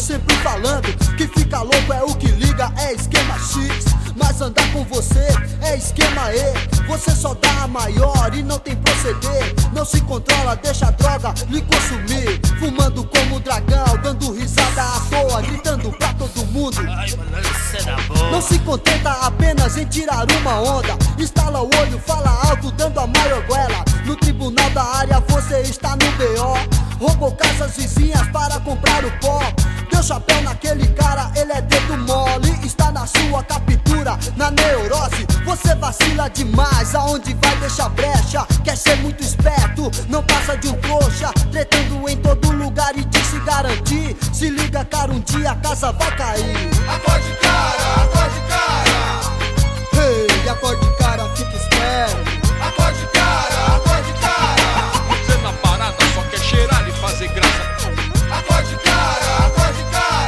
sempre falando que fica louco é o que liga, é esquema X. Mas andar com você é esquema E. Você só dá a maior e não tem proceder. Não se controla, deixa a droga lhe consumir. Fumando como dragão, dando risada à toa, gritando pra todo mundo. Ai, mano, isso é da boa. Não se contenta apenas em tirar uma onda. Estala o olho, fala alto, dando a maior goela. No tribunal da área você está no BO. Roubou casas vizinhas para comprar o pó. Deu chapéu naquele cara, ele é dedo mole. Está na sua captura, na neurose. Você vacila demais, aonde vai deixar brecha. Quer ser muito esperto, não passa de um trouxa. Tretando em todo lugar e de se garantir. Se liga, cara, um dia a casa vai cair. Acorde, cara, acorde, cara. Ei, acorde, cara, fica esperto. Acorde, cara, acorde, cara. Você na parada só quer cheirar e fazer graça. Acorde, cara, acorde,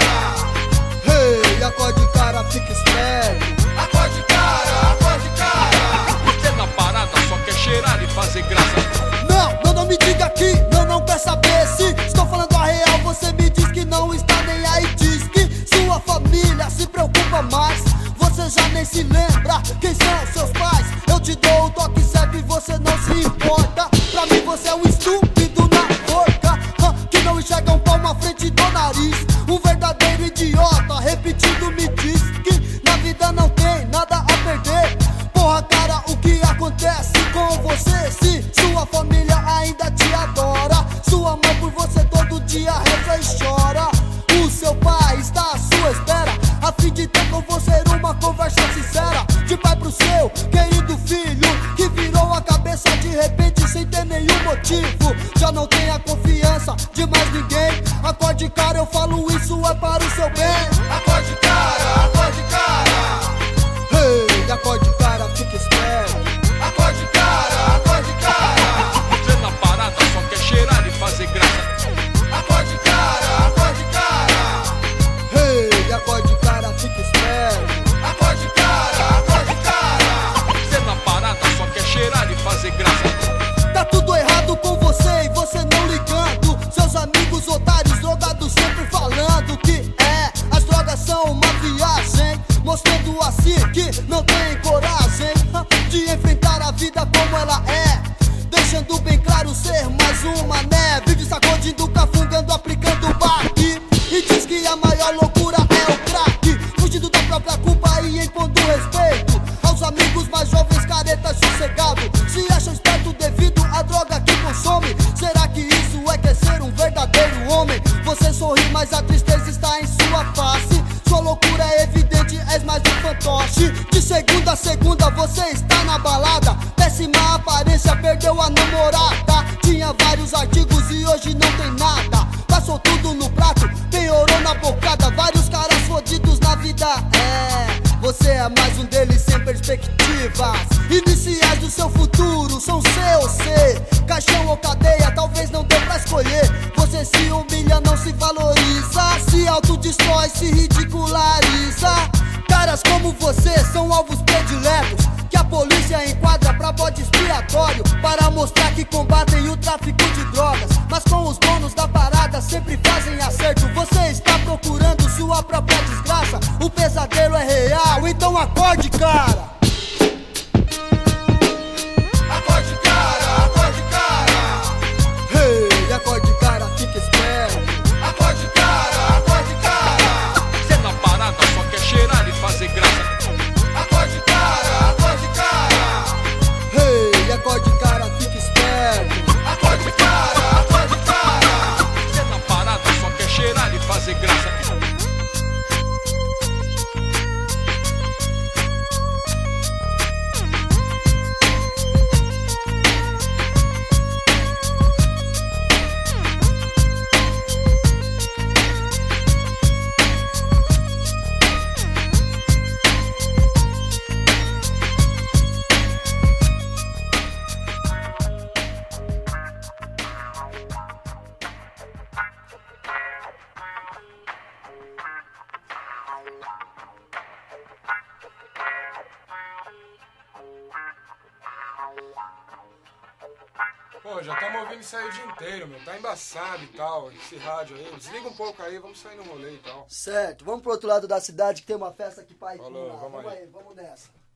cara. Ei, acorde, cara, fica esperto. Acorde, cara, acorde, cara. Você na parada só quer cheirar e fazer graça. Não me diga que não quer saber se estou falando a real. Você me diz que não está nem aí. Diz que sua família se preocupa mais. Você já nem se lembra quem são seus pais. Eu te dou o toque certo e você não se importa. Pra mim você é um estúpido na boca, que não enxerga um palmo à frente do nariz. Um verdadeiro idiota, repetindo me diz que na vida não tem nada a perder. Porra, cara, o que acontece com você se sua família ainda te adora? Sua mãe por você todo dia reza e chora. O seu pai está à sua espera, a fim de ter com você uma conversa sincera. De pai pro seu querido filho, que virou a cabeça de repente sem ter nenhum motivo. Já não tem a confiança de mais ninguém. Acorde, cara, eu falo isso é para o seu bem. Acorde, cara, acorde, cara. Ei, acorde, cara, fica esperto. Acorde, cara, acorde, cara. Você na parada só quer cheirar e fazer graça. Acorde, cara, acorde, cara. Ei, acorde, cara, fica esperto. Acorde, cara, acorde, cara. Você na parada só quer cheirar e fazer graça. Tá tudo errado com você e você não ligando. Seus amigos otários drogados sempre falando que as drogas são uma viagem, mostrando assim que não tem coragem de enfrentar a vida como ela é, deixando bem claro ser mais uma, né? Vive sacudindo, cafungando, aplicando o baque. E diz que a maior loucura é o crack, fugindo da própria culpa e impondo respeito aos amigos mais jovens, caretas, sossegados. Se acham esperto devido à droga que consome. Será que isso é quer ser um verdadeiro homem? Você sorri, mas a tristeza está em sua face. Sua loucura é evidente, és mais um fantoche. De segunda a segunda você está na balada. Péssima aparência, perdeu a namorada. Tinha vários artigos e hoje não tem nada. Passou tudo no prato, piorou na bocada. Vários caras fodidos na vida, você é mais um deles sem perspectivas. Iniciais do seu futuro são C ou C, caixão ou cadeia, talvez não dê pra escolher. Você se humilha, não se valoriza, se autodestrói, se ridiculariza. Caras como você são alvos prediletos, que a polícia enquadra pra bode expiatório, para mostrar que combatem o tráfico de drogas. Mas com os donos da parada sempre fazem acerto. Você está procurando sua própria desgraça. O pesadelo é real, então acorde, cara. Acorde, cara, acorde, cara. Ei, acorde, cara, fica esperto. Acorde, cara, acorde, cara. Você na parada só quer cheirar e fazer graça. Acorde, cara, acorde, cara. Ei, acorde, cara, fica esperto. Acorde, já estamos ouvindo isso aí o dia inteiro, meu. Tá embaçado e tal, esse rádio aí. Desliga um pouco aí, vamos sair no rolê e tal. Certo, vamos pro outro lado da cidade que tem uma festa aqui pra ir. Falou, vamos aí. Vamos nessa.